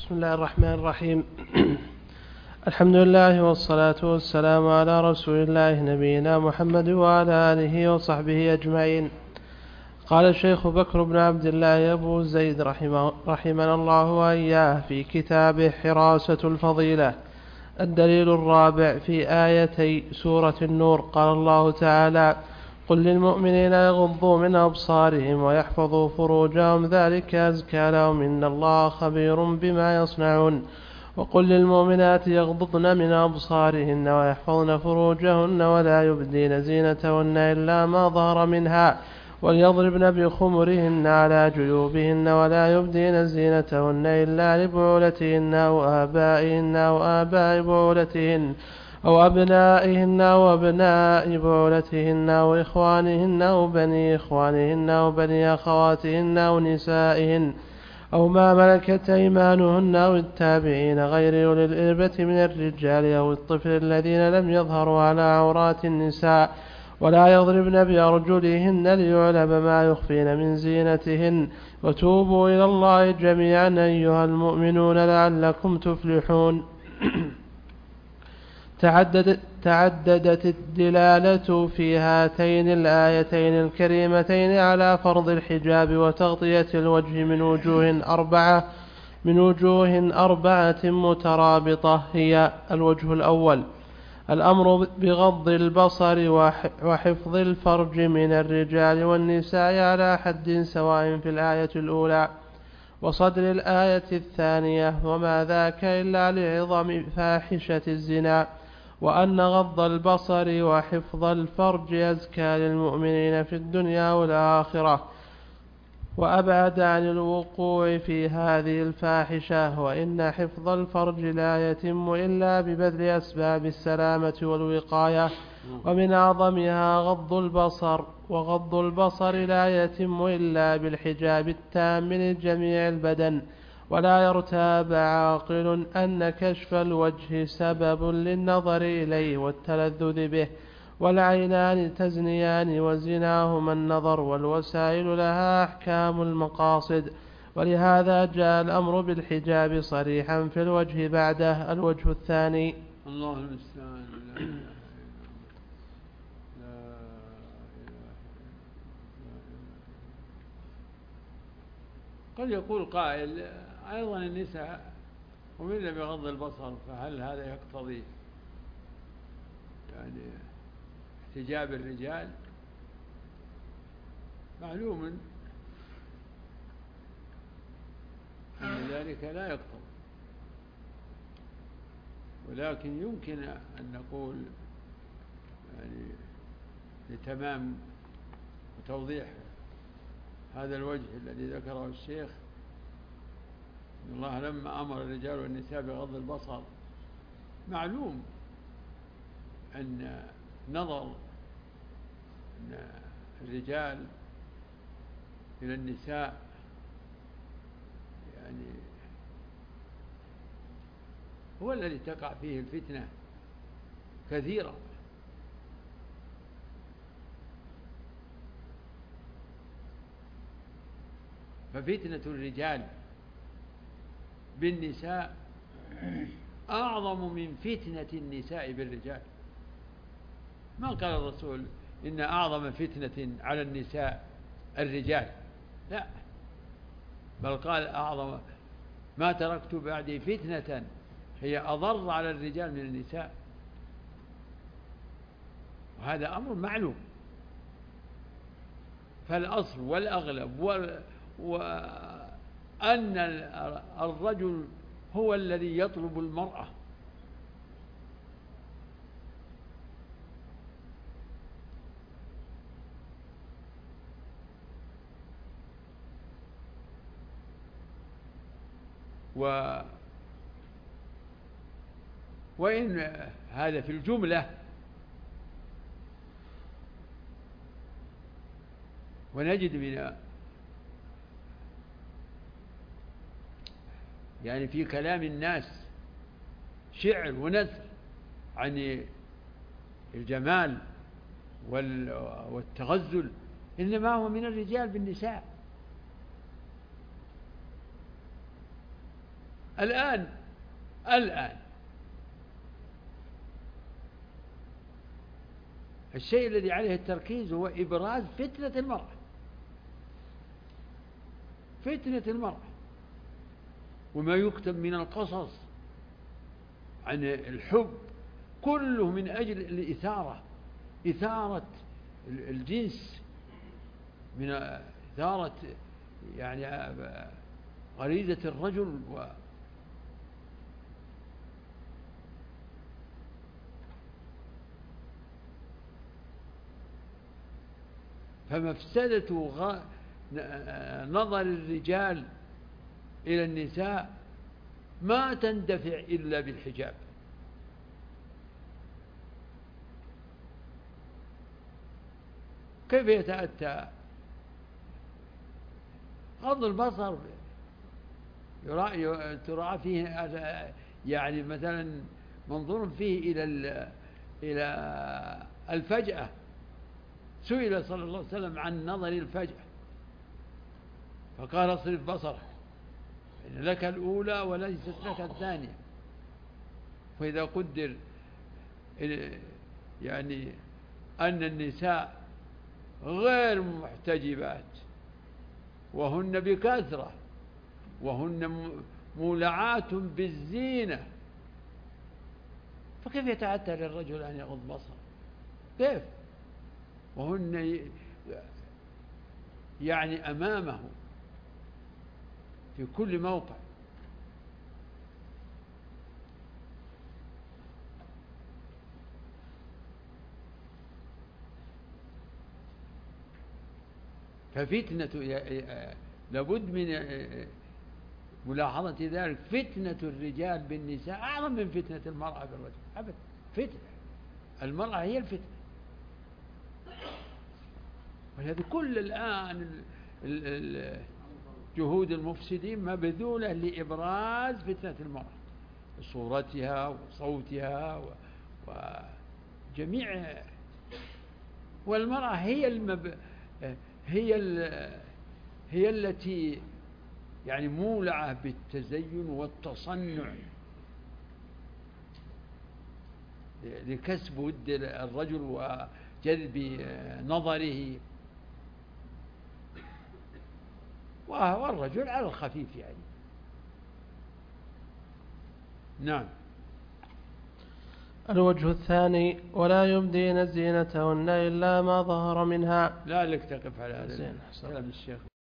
بسم الله الرحمن الرحيم. الحمد لله والصلاة والسلام على رسول الله نبينا محمد وعلى آله وصحبه أجمعين. قال الشيخ بكر بن عبد الله أبو زيد رحمنا الله وإياه في كتابه حراسة الفضيلة الدليل الرابع في آيتي سورة النور. قال الله تعالى: قل للمؤمنين يغضوا من أبصارهم ويحفظوا فروجهم ذلك أزكى لهم إن الله خبير بما يصنعون. وقل للمؤمنات يغضضن من أبصارهن ويحفظن فروجهن ولا يبدين زينتهن إلا ما ظهر منها وليضربن بخمرهن على جيوبهن ولا يبدين زينتهن إلا لبعولتهن أو آبائهن أو آباء بعولتهن أو أبنائهن أو أبناء بعولتهن أو إخوانهن أو بني إخوانهن أو بني أخواتهن أو نسائهن أو ما ملكت أيمانهن أو التابعين غير أولي الإربة من الرجال أو الطفل الذين لم يظهروا على عورات النساء ولا يضربن بأرجلهن ليعلم ما يخفين من زينتهن. وتوبوا إلى الله جميعا أيها المؤمنون لعلكم تفلحون. تعددت الدلالة في هاتين الآيتين الكريمتين على فرض الحجاب وتغطية الوجه من وجوه أربعة مترابطة. هي: الوجه الأول الأمر بغض البصر وحفظ الفرج من الرجال والنساء على حد سواء في الآية الأولى وصدر الآية الثانية، وما ذاك إلا لعظم فاحشة الزنا، وأن غض البصر وحفظ الفرج أزكى للمؤمنين في الدنيا والآخرة وأبعد عن الوقوع في هذه الفاحشة، وإن حفظ الفرج لا يتم إلا ببذل أسباب السلامة والوقاية، ومن أعظمها غض البصر، وغض البصر لا يتم إلا بالحجاب التام لجميع البدن. ولا يرتاب عاقل أن كشف الوجه سبب للنظر إليه والتلذذ به، والعينان تزنيان وزناهما النظر، والوسائل لها أحكام المقاصد، ولهذا جاء الأمر بالحجاب صريحا في الوجه بعده. الوجه الثاني الله المستعان. قد يقول قائل: أيضا النساء أمرن بغض البصر، فهل هذا يقتضي يعني احتجاب الرجال؟ معلوم أن ذلك لا يقتضي، ولكن يمكن أن نقول يعني لتمام وتوضيح هذا الوجه الذي ذكره الشيخ، إن الله لما أمر الرجال والنساء بغض البصر، معلوم أن نظر الرجال إلى النساء يعني هو الذي تقع فيه الفتنة كثيرا. ففتنة الرجال بالنساء أعظم من فتنة النساء بالرجال. ما قال الرسول إن أعظم فتنة على النساء الرجال، لا، بل قال أعظم ما تركت بعدي فتنة هي أضر على الرجال من النساء، وهذا أمر معلوم. فالأصل والأغلب وأن الرجل هو الذي يطلب المرأة، وإن هذا في الجملة، ونجد من يعني في كلام الناس شعر ونثر عن الجمال والتغزل، إنما هو من الرجال بالنساء. الآن الشيء الذي عليه التركيز هو إبراز فتنة المرأة. فتنة المرأة، وما يكتب من القصص عن الحب كله من أجل الإثارة، إثارة الجنس، من إثارة يعني غريزة الرجل فمفسدة نظر الرجال إلى النساء ما تندفع إلا بالحجاب. كيف يتأتى؟ غض البصر تراعى فيه يعني مثلا منظور فيه إلى الفجأة. سئل صلى الله عليه وسلم عن نظر الفجأة فقال اصرف بصرك إن لك الأولى وليست لك الثانية. فإذا قدر يعني أن النساء غير محتجبات وهن بكثرة وهن مولعات بالزينة، فكيف يتعتى للرجل أن يغض بصره؟ كيف وهن يعني أمامه في كل موقع؟ ففتنة لابد من ملاحظة ذلك. فتنة الرجال بالنساء أعظم من فتنة المرأة بالرجل أبدا. فتنة المرأة هي الفتنة. ولهذا كل الآن جهود المفسدين مبذولة لإبراز فتنة المرأة، صورتها وصوتها وجميع. والمرأة هي التي يعني مولعة بالتزين والتصنع لكسب ود الرجل وجذب نظره، والرجل على الخفيف يعني. نعم. الوجه الثاني: ولا يبدين زينتهن إلا ما ظهر منها. لا لك تقف على هذا كلام الشيخ.